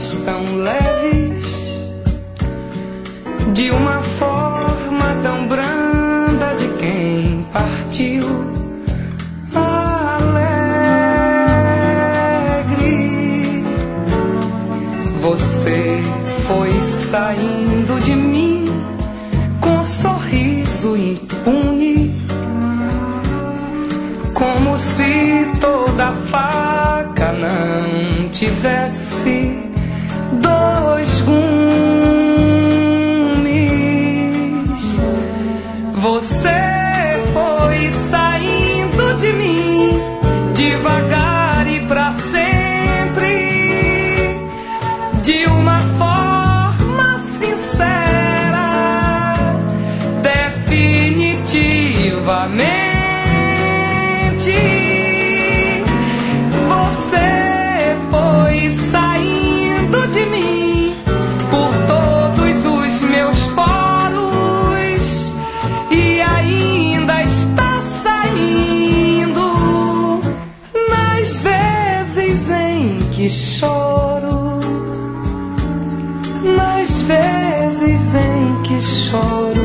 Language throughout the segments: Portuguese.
palavras tão leves, de uma forma tão branda de quem partiu alegre. Você foi saindo de mim com um sorriso impune, como se toda faca não tivesse dois gumes. Você foi saindo de mim devagar e pra sempre, de uma forma sincera, definitivamente. Você foi saindo de mim por todos os meus poros e ainda está saindo nas vezes em que choro, nas vezes em que choro.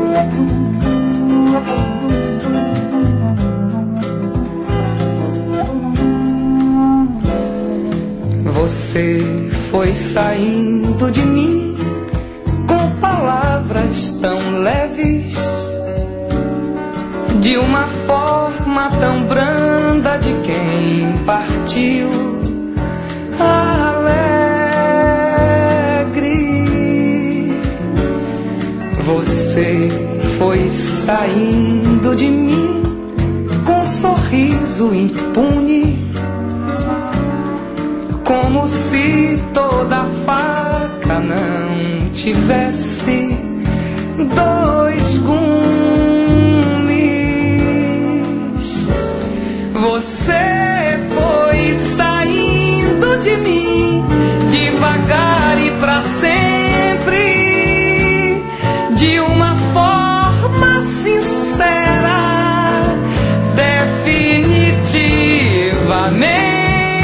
Você foi saindo de mim com palavras tão leves, de uma forma tão branda de quem partiu alegre. Você foi saindo de mim com um sorriso impune, como se toda faca não tivesse dois gumes. Você foi saindo de mim devagar e pra sempre, de uma forma sincera, definitivamente.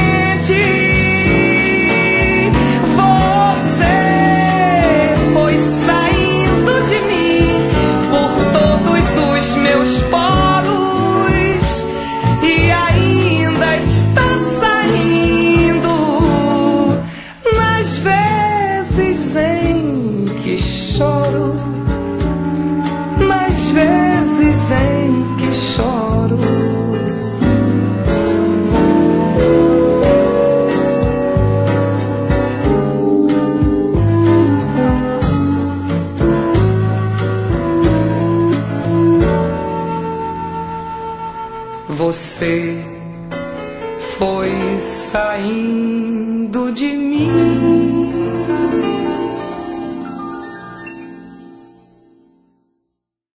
Meus poros e ainda está saindo nas vezes em que choro, nas vezes em que choro. Você foi saindo de mim.